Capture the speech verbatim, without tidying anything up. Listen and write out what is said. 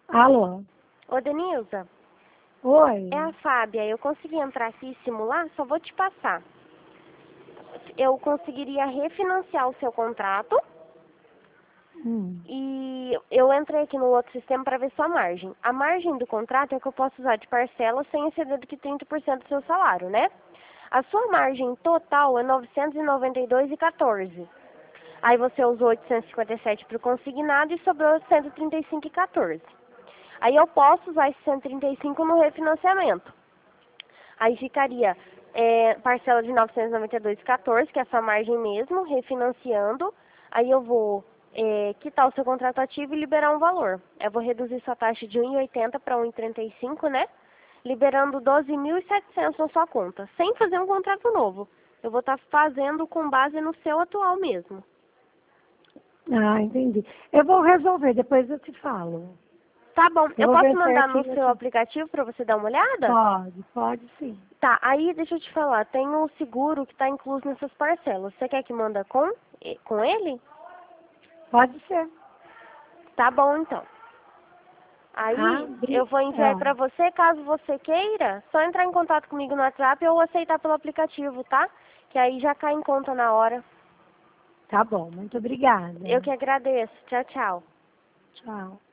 Alô? Ô, Denilza, Oi? é a Fábia. Eu consegui entrar aqui e simular, só vou te passar. Eu conseguiria refinanciar o seu contrato Hum. e eu entrei aqui no outro sistema para ver sua margem. A margem do contrato é que eu posso usar de parcela sem exceder do que trinta por cento do seu salário, né? A sua margem total é novecentos e noventa e dois reais e quatorze. Aí você usou oitocentos e cinquenta e sete para o consignado e sobrou cento e trinta e cinco reais e quatorze. Aí eu posso usar esse cento e trinta e cinco no refinanciamento. Aí ficaria é, parcela de novecentos e noventa e dois reais e quatorze, que é essa margem mesmo, refinanciando. Aí eu vou é, quitar o seu contrato ativo e liberar um valor. Eu vou reduzir sua taxa de um vírgula oitenta para um vírgula trinta e cinco, né? Liberando doze mil e setecentos na sua conta, sem fazer um contrato novo. Eu vou estar fazendo com base no seu atual mesmo. Ah, entendi. Eu vou resolver, depois eu te falo. Tá bom, Eu eu vou posso ver mandar no certinho seu aqui. aplicativo para você dar uma olhada? Pode, pode sim. Tá, aí deixa eu te falar, tem um seguro que está incluso nessas parcelas. Você quer que manda com, com ele? Pode ser. Tá bom, então. Ah, Aí eu bri... vou enviar ah, para você, caso você queira, só entrar em contato comigo no WhatsApp ou aceitar pelo aplicativo, tá? Que aí já cai em conta na hora. tá bom, muito obrigada. Eu que agradeço. Tchau, tchau. Tchau.